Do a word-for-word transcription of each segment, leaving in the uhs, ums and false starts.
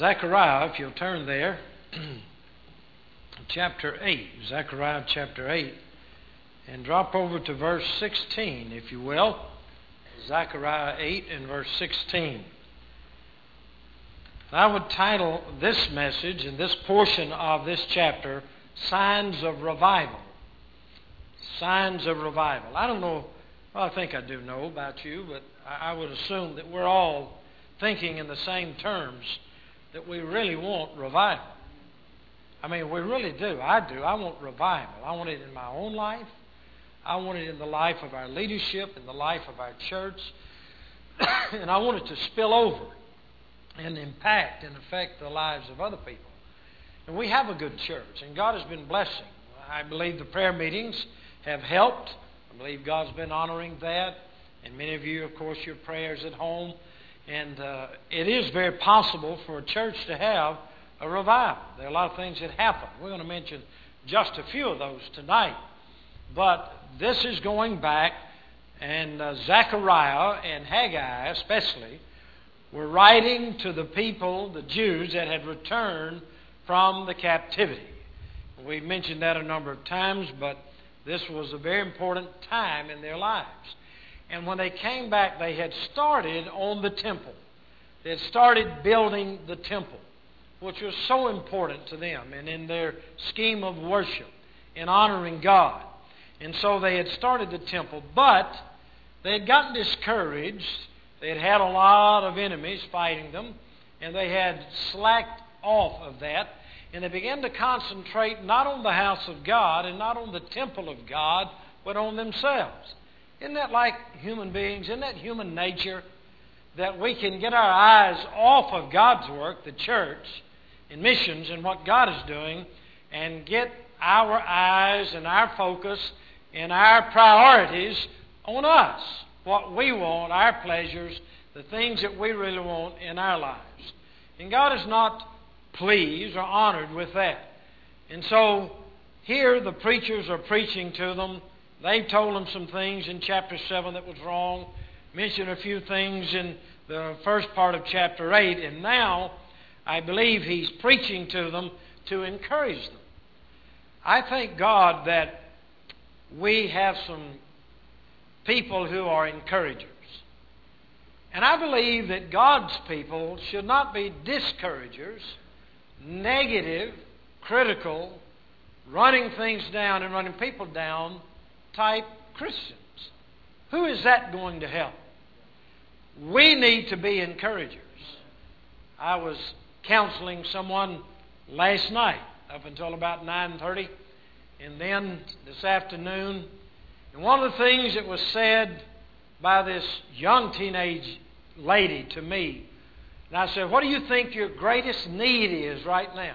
Zechariah, if you'll turn there, chapter eight, Zechariah chapter eight, and drop over to verse sixteen, if you will. Zechariah eight and verse sixteen. I would title this message and this portion of this chapter, Signs of Revival. Signs of Revival. I don't know, well, I think I do know about you, but I would assume that we're all thinking in the same terms that we really want revival. I mean, we really do. I do. I want revival. I want it in my own life. I want it in the life of our leadership, in the life of our church. And I want it to spill over and impact and affect the lives of other people. And we have a good church, and God has been blessing. I believe the prayer meetings have helped. I believe God's been honoring that. And many of you, of course, your prayers at home. And uh, it is very possible for a church to have a revival. There are a lot of things that happen. We're going to mention just a few of those tonight. But this is going back, and uh, Zechariah and Haggai especially were writing to the people, the Jews, that had returned from the captivity. We've mentioned that a number of times, but this was a very important time in their lives. And when they came back, they had started on the temple. They had started building the temple, which was so important to them and in their scheme of worship and honoring God. And so they had started the temple, but they had gotten discouraged. They had had a lot of enemies fighting them, and they had slacked off of that. And they began to concentrate not on the house of God and not on the temple of God, but on themselves. Isn't that like human beings? Isn't that human nature? That we can get our eyes off of God's work, the church, and missions and what God is doing, and get our eyes and our focus and our priorities on us. What we want, our pleasures, the things that we really want in our lives. And God is not pleased or honored with that. And so here the preachers are preaching to them. They've told them some things in chapter seven that was wrong. Mentioned a few things in the first part of chapter eight. And now I believe he's preaching to them to encourage them. I thank God that we have some people who are encouragers. And I believe that God's people should not be discouragers, negative, critical, running things down and running people down type Christians. Who is that going to help? We need to be encouragers. I was counseling someone last night up until about nine thirty, and then this afternoon. And one of the things that was said by this young teenage lady to me, and I said, what do you think your greatest need is right now?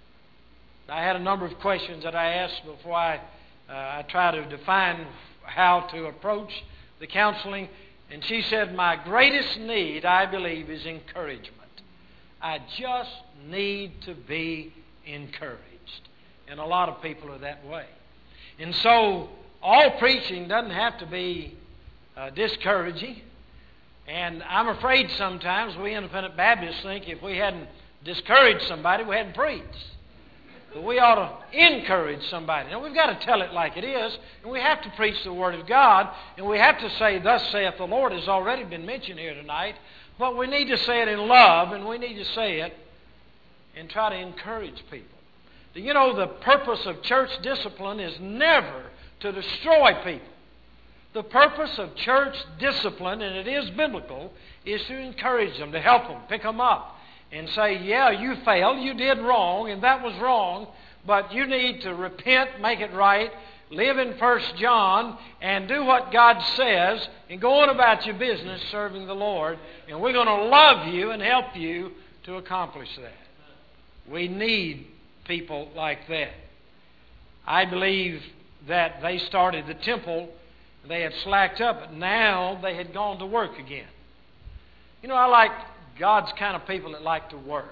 I had a number of questions that I asked before I, uh, I try to define how to approach the counseling. And she said, my greatest need, I believe, is encouragement. I just need to be encouraged. And a lot of people are that way. And so all preaching doesn't have to be uh, discouraging. And I'm afraid sometimes we independent Baptists think if we hadn't discouraged somebody, we hadn't preached. But we ought to encourage somebody. Now, we've got to tell it like it is, and we have to preach the Word of God, and we have to say, thus saith the Lord, has already been mentioned here tonight, but we need to say it in love, and we need to say it and try to encourage people. You know, the purpose of church discipline is never to destroy people. The purpose of church discipline, and it is biblical, is to encourage them, to help them, pick them up, and say, yeah, you failed, you did wrong, and that was wrong, but you need to repent, make it right, live in First John, and do what God says, and go on about your business serving the Lord, and we're going to love you and help you to accomplish that. We need people like that. I believe that they started the temple, they had slacked up, but now they had gone to work again. You know, I like God's kind of people that like to work.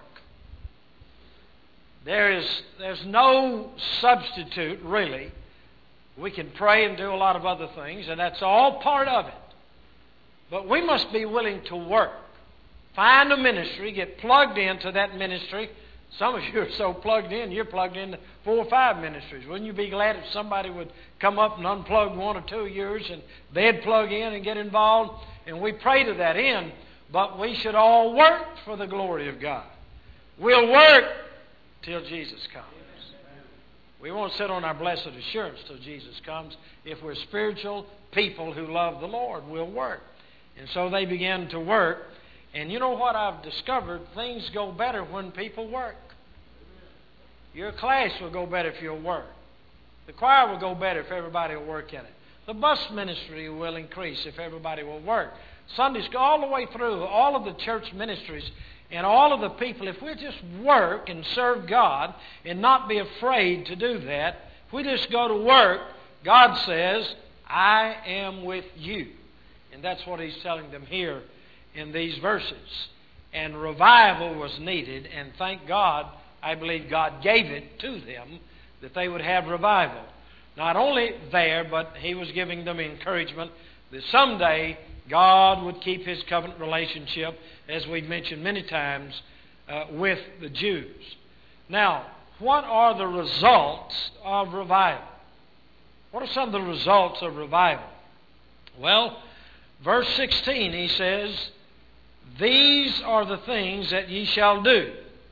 There is there's no substitute, really. We can pray and do a lot of other things, and that's all part of it. But we must be willing to work. Find a ministry, get plugged into that ministry. Some of you are so plugged in, you're plugged into four or five ministries. Wouldn't you be glad if somebody would come up and unplug one or two of yours and they'd plug in and get involved? And we pray to that end, but we should all work for the glory of God. We'll work till Jesus comes. We won't sit on our blessed assurance till Jesus comes. If we're spiritual people who love the Lord, we'll work. And so they began to work. And you know what I've discovered? Things go better when people work. Your class will go better if you'll work. The choir will go better if everybody will work in it. The bus ministry will increase if everybody will work. Sunday school, all the way through, all of the church ministries and all of the people, if we just work and serve God and not be afraid to do that, if we just go to work, God says, I am with you. And that's what He's telling them here in these verses. And revival was needed, and thank God, I believe God gave it to them that they would have revival. Not only there, but He was giving them encouragement that someday God would keep His covenant relationship, as we've mentioned many times, uh, with the Jews. Now, what are the results of revival? What are some of the results of revival? Well, verse sixteen, he says, these are the things that ye shall do.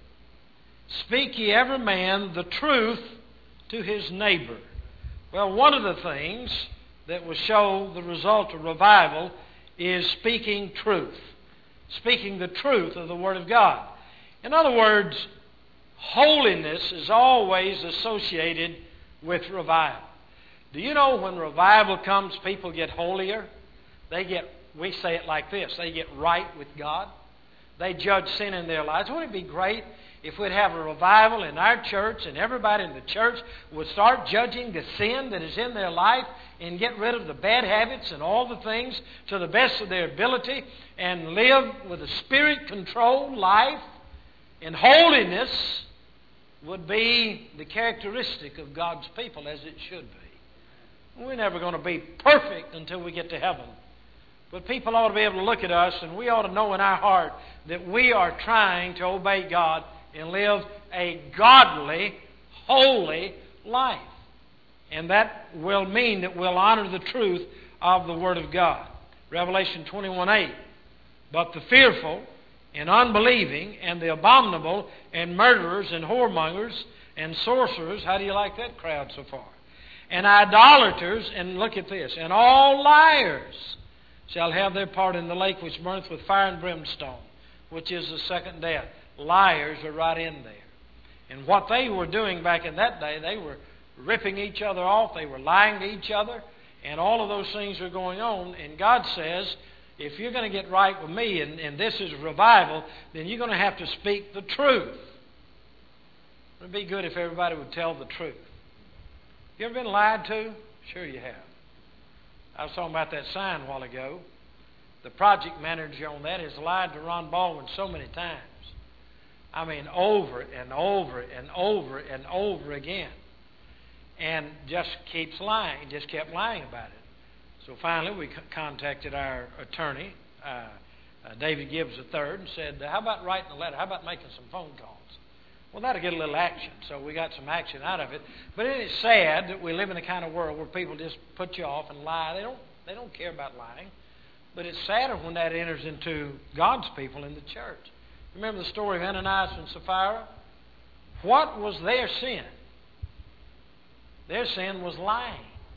Speak ye every man the truth to his neighbor. Well, one of the things that will show the result of revival is speaking truth. Speaking the truth of the Word of God. In other words, holiness is always associated with revival. Do you know when revival comes, people get holier? They get, we say it like this, they get right with God. They judge sin in their lives. Wouldn't it be great if we'd have a revival in our church and everybody in the church would start judging the sin that is in their life and get rid of the bad habits and all the things to the best of their ability and live with a Spirit-controlled life? And holiness would be the characteristic of God's people, as it should be. We're never going to be perfect until we get to heaven. But people ought to be able to look at us, and we ought to know in our heart that we are trying to obey God and live a godly, holy life. And that will mean that we'll honor the truth of the Word of God. Revelation twenty-one eight. But the fearful and unbelieving and the abominable and murderers and whoremongers and sorcerers, how do you like that crowd so far? And idolaters, and look at this, and all liars shall have their part in the lake which burneth with fire and brimstone, which is the second death. Liars are right in there. And what they were doing back in that day, they were ripping each other off, they were lying to each other, and all of those things are going on. And God says, if you're going to get right with me, and, and this is revival, then you're going to have to speak the truth. It would be good if everybody would tell the truth. You ever been lied to? Sure you have. I was talking about that sign a while ago. The project manager on that has lied to Ron Baldwin so many times. I mean, over and over and over and over again. And just keeps lying, just kept lying about it. So finally we contacted our attorney, uh, uh, David Gibbs the third, and said, how about writing a letter? How about making some phone calls? Well, that'll get a little action. So we got some action out of it. But isn't it sad that we live in a kind of world where people just put you off and lie? They don't, they don't care about lying. But it's sadder when that enters into God's people in the church. Remember the story of Ananias and Sapphira? What was their sin? Their sin was lying.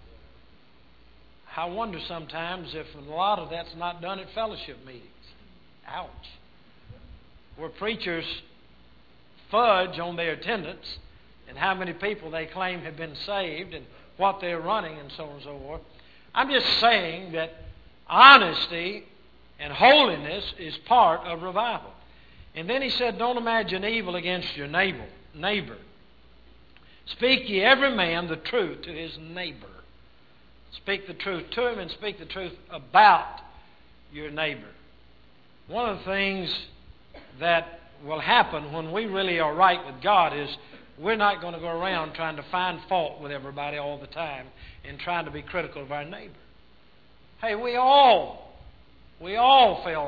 I wonder sometimes if a lot of that's not done at fellowship meetings. Ouch. Where preachers fudge on their attendance and how many people they claim have been saved and what they're running and so on and so forth. I'm just saying that honesty and holiness is part of revival. And then he said, don't imagine evil against your neighbor. neighbor. Speak ye every man the truth to his neighbor. Speak the truth to him and speak the truth about your neighbor. One of the things that will happen when we really are right with God is we're not going to go around trying to find fault with everybody all the time and trying to be critical of our neighbor. Hey, we all, we all fail,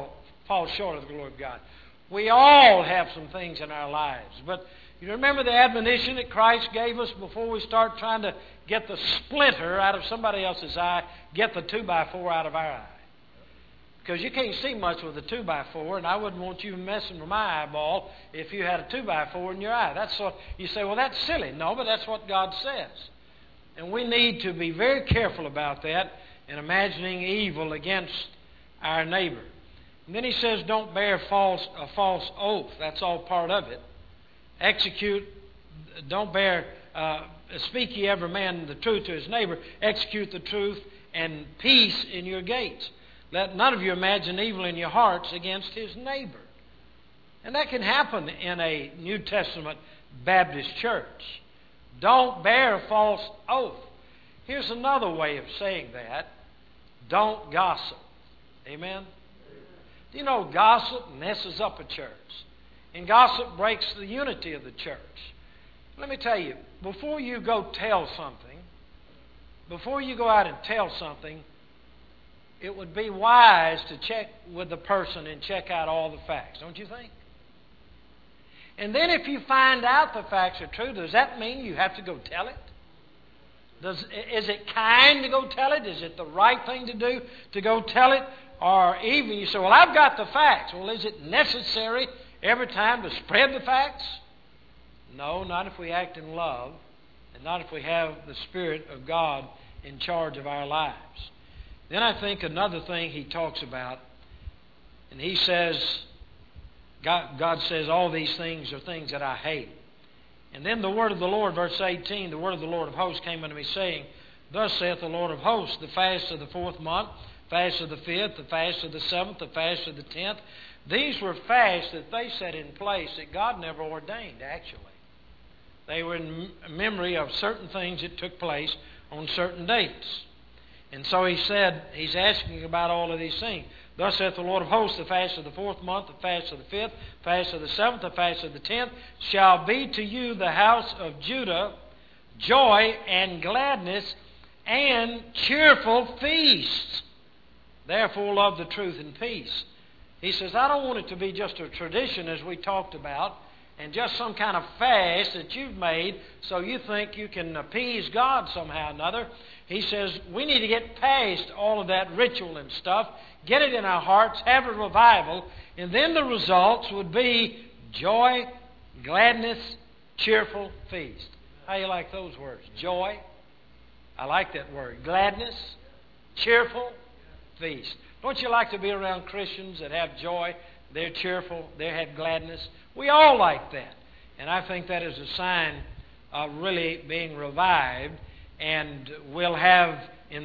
fall short of the glory of God. We all have some things in our lives. But you remember the admonition that Christ gave us before we start trying to get the splinter out of somebody else's eye, get the two by four out of our eye. Because you can't see much with a two by four, and I wouldn't want you messing with my eyeball if you had a two by four in your eye. That's what you say, well, that's silly. No, but that's what God says. And we need to be very careful about that in imagining evil against our neighbor. And then he says, don't bear false a false oath. That's all part of it. Execute, don't bear, uh, speak ye every man the truth to his neighbor. Execute the truth and peace in your gates. Let none of you imagine evil in your hearts against his neighbor. And that can happen in a New Testament Baptist church. Don't bear a false oath. Here's another way of saying that. Don't gossip. Amen? Do you know gossip messes up a church? And gossip breaks the unity of the church. Let me tell you, before you go tell something, before you go out and tell something, it would be wise to check with the person and check out all the facts, don't you think? And then if you find out the facts are true, does that mean you have to go tell it? Does, is it kind to go tell it? Is it the right thing to do to go tell it? Or even you say, well, I've got the facts. Well, is it necessary every time to spread the facts? No, not if we act in love, and not if we have the Spirit of God in charge of our lives. Then I think another thing he talks about, and he says, God, God says, all these things are things that I hate. And then the word of the Lord, verse eighteen, the word of the Lord of hosts came unto me, saying, thus saith the Lord of hosts, the fast of the fourth month, fast of the fifth, the fast of the seventh, the fast of the tenth. These were fasts that they set in place that God never ordained, actually. They were in memory of certain things that took place on certain dates. And so he said, he's asking about all of these things. Thus saith the Lord of hosts, the fast of the fourth month, the fast of the fifth, fast of the seventh, the fast of the tenth, shall be to you the house of Judah joy and gladness and cheerful feasts. Therefore love the truth and peace. He says, I don't want it to be just a tradition as we talked about, and just some kind of fast that you've made so you think you can appease God somehow or another. He says we need to get past all of that ritual and stuff, get it in our hearts, have a revival, and then the results would be joy, gladness, cheerful feast. How do you like those words? Joy. I like that word. Gladness, cheerful feast. Don't you like to be around Christians that have joy? They're cheerful. They have gladness. We all like that. And I think that is a sign of really being revived, and we'll have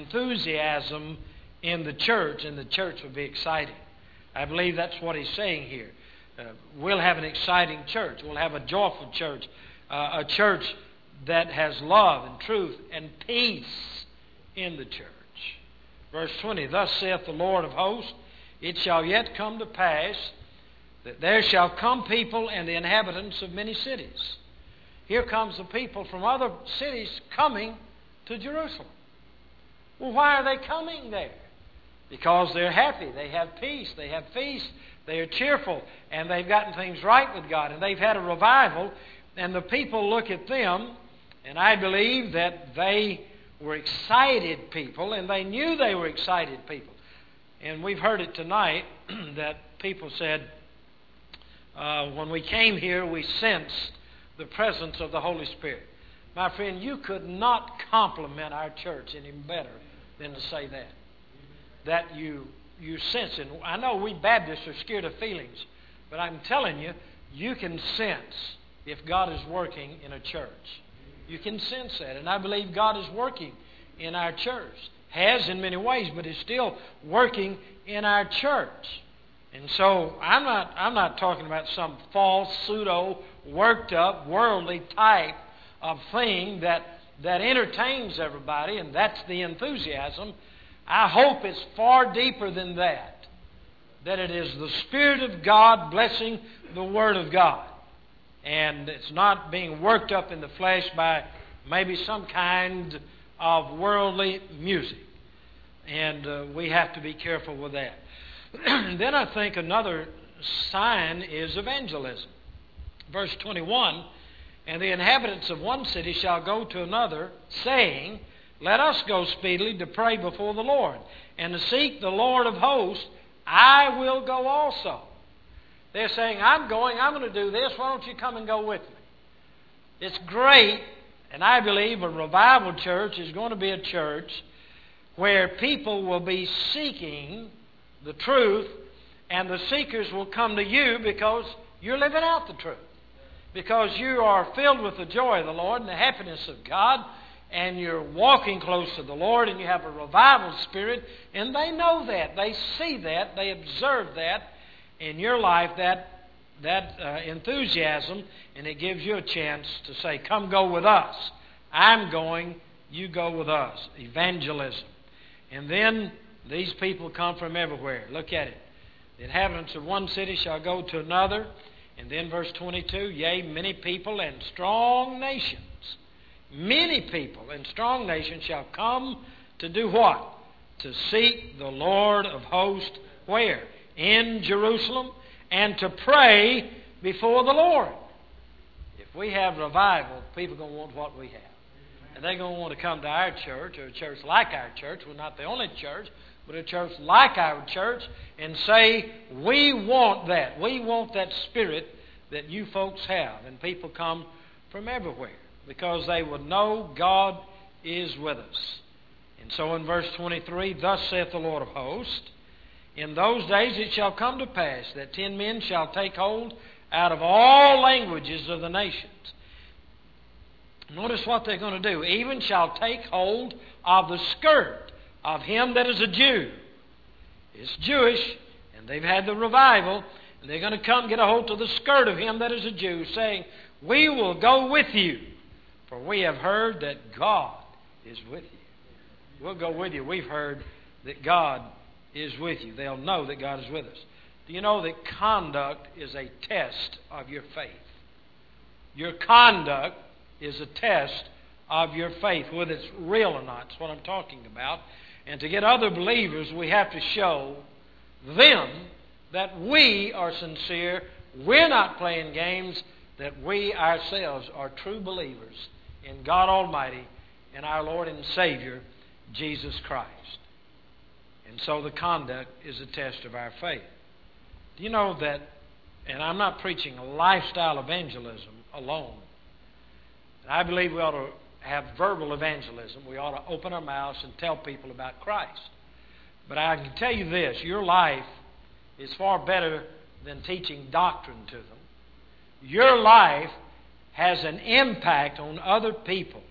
enthusiasm in the church, and the church will be exciting. I believe that's what he's saying here. Uh, we'll have an exciting church. We'll have a joyful church, uh, a church that has love and truth and peace in the church. Verse twenty, thus saith the Lord of hosts, it shall yet come to pass that there shall come people and the inhabitants of many cities. Here comes the people from other cities coming to Jerusalem. Well, why are they coming there? Because they're happy, they have peace, they have feast, they are cheerful, and they've gotten things right with God, and they've had a revival, and the people look at them, and I believe that they were excited people, and they knew they were excited people. And we've heard it tonight that people said, uh, when we came here, we sensed the presence of the Holy Spirit. My friend, you could not compliment our church any better than to say that. That you you sense it. I know we Baptists are scared of feelings, but I'm telling you, you can sense if God is working in a church. You can sense that. And I believe God is working in our church. Has in many ways, but is still working in our church. And so I'm not I'm not talking about some false, pseudo, worked up, worldly type of thing that, that entertains everybody, and that's the enthusiasm. I hope it's far deeper than that. That it is the Spirit of God blessing the Word of God. And it's not being worked up in the flesh by maybe some kind of worldly music. And uh, we have to be careful with that. And then I think another sign is evangelism. Verse twenty-one, and the inhabitants of one city shall go to another, saying, let us go speedily to pray before the Lord, and to seek the Lord of hosts. I will go also. They're saying, I'm going, I'm going to do this. Why don't you come and go with me? It's great, and I believe a revival church is going to be a church where people will be seeking the truth, and the seekers will come to you because you're living out the truth. Because you are filled with the joy of the Lord and the happiness of God, and you're walking close to the Lord, and you have a revival spirit, and they know that. They see that. They observe that in your life, that, that uh, enthusiasm, and it gives you a chance to say, come go with us. I'm going, you go with us. Evangelism. And then these people come from everywhere. Look at it. The inhabitants of one city shall go to another. And then verse twenty-two, yea, many people and strong nations. Many people and strong nations shall come to do what? To seek the Lord of hosts where? In Jerusalem, and to pray before the Lord. If we have revival, people are going to want what we have. And they're going to want to come to our church, or a church like our church. We're not the only church, but a church like our church, and say, we want that. We want that spirit that you folks have. And people come from everywhere because they would know God is with us. And so in verse twenty-three, thus saith the Lord of hosts, in those days it shall come to pass that ten men shall take hold out of all languages of the nations. Notice what they're going to do. Even shall take hold of the skirt of him that is a Jew. It's Jewish, and they've had the revival, and they're going to come get a hold of the skirt of him that is a Jew, saying, we will go with you, for we have heard that God is with you. We'll go with you. We've heard that God is with you. They'll know that God is with us. Do you know that conduct is a test of your faith? Your conduct is a test of your faith, whether it's real or not. That's what I'm talking about. And to get other believers, we have to show them that we are sincere. We're not playing games, that we ourselves are true believers in God Almighty and our Lord and Savior, Jesus Christ. And so the conduct is a test of our faith. Do you know that, and I'm not preaching a lifestyle evangelism alone. I believe we ought to have verbal evangelism. We ought to open our mouths and tell people about Christ. But I can tell you this, your life is far better than teaching doctrine to them. Your life has an impact on other people.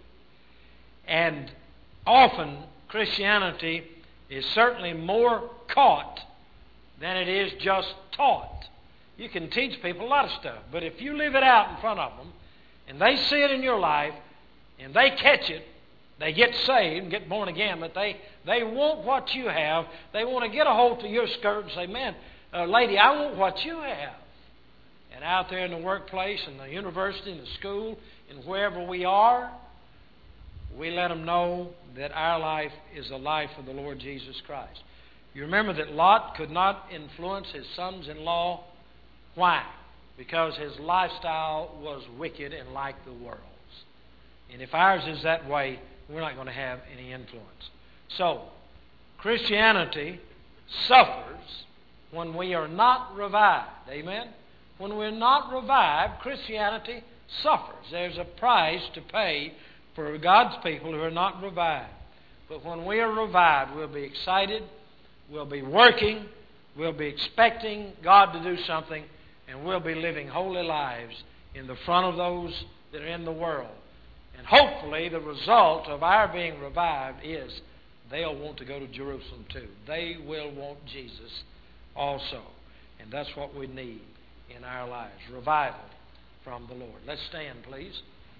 And often Christianity is certainly more caught than it is just taught. You can teach people a lot of stuff, but if you live it out in front of them, and they see it in your life, and they catch it, they get saved and get born again, but they, they want what you have. They want to get a hold of your skirt and say, man, uh, lady, I want what you have. And out there in the workplace, in the university, in the school, and wherever we are, we let them know that our life is a life of the Lord Jesus Christ. You remember that Lot could not influence his sons-in-law. Why? Because his lifestyle was wicked and like the world's. And if ours is that way, we're not going to have any influence. So, Christianity suffers when we are not revived. Amen? When we're not revived, Christianity suffers. There's a price to pay for God's people who are not revived. But when we are revived, we'll be excited, we'll be working, we'll be expecting God to do something, and we'll be living holy lives in the front of those that are in the world. And hopefully the result of our being revived is they'll want to go to Jerusalem too. They will want Jesus also. And that's what we need in our lives. Revival from the Lord. Let's stand, please.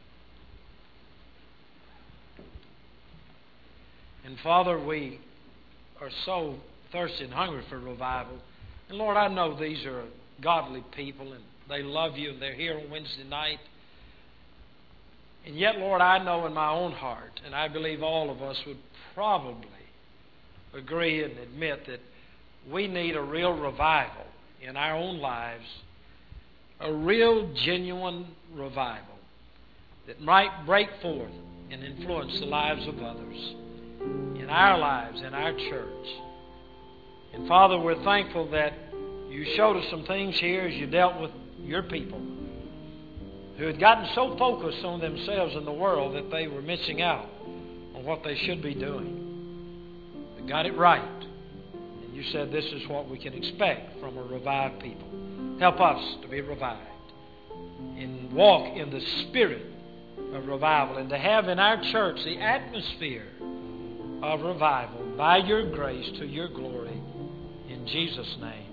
And Father, we are so thirsty and hungry for revival. And Lord, I know these are godly people and they love you and they're here on Wednesday night. And yet, Lord, I know in my own heart, and I believe all of us would probably agree and admit that we need a real revival in our own lives, a real genuine revival that might break forth and influence the lives of others, in our lives, in our church. And Father, we're thankful that you showed us some things here as you dealt with your people who had gotten so focused on themselves and the world that they were missing out on what they should be doing. They got it right. And you said this is what we can expect from a revived people. Help us to be revived and walk in the spirit of revival and to have in our church the atmosphere of revival by your grace to your glory. In Jesus' name.